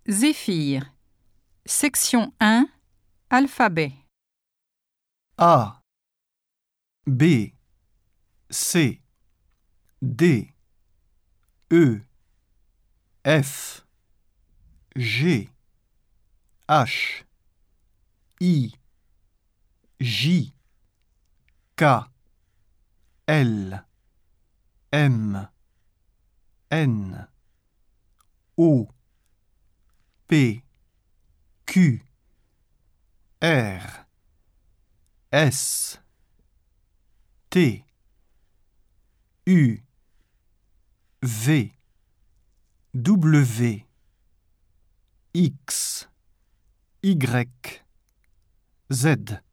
Zéphyr. Section 1. Alphabet. A, B, C, D, E, F, G, H, I, J, K, L, M, N, O, P, Q, R, S, T, U, V, W, X, Y, Z.